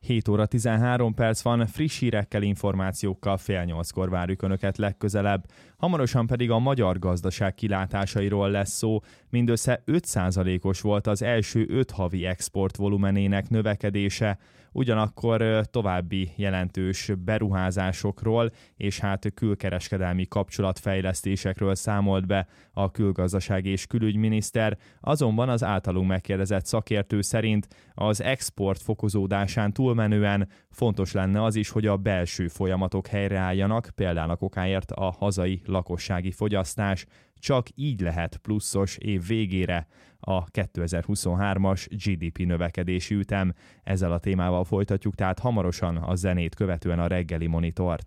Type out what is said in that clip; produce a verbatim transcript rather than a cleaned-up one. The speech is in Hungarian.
hét óra tizenhárom perc van, friss hírekkel, információkkal fél nyolckor várjuk Önöket legközelebb. Hamarosan pedig a magyar gazdaság kilátásairól lesz szó. Mindössze öt százalékos volt az első öt havi export volumenének növekedése, ugyanakkor további jelentős beruházásokról és hát külkereskedelmi kapcsolatfejlesztésekről számolt be a külgazdaság és külügyminiszter, azonban az általunk megkérdezett szakértő szerint az export fokozódásán túlmenően fontos lenne az is, hogy a belső folyamatok helyreálljanak, példának okáért a hazai lakossági fogyasztás, csak így lehet pluszos év végére a kétezer-huszonhármas gé dé pé növekedési ütem. Ezzel a témával folytatjuk tehát hamarosan a zenét követően a reggeli monitort.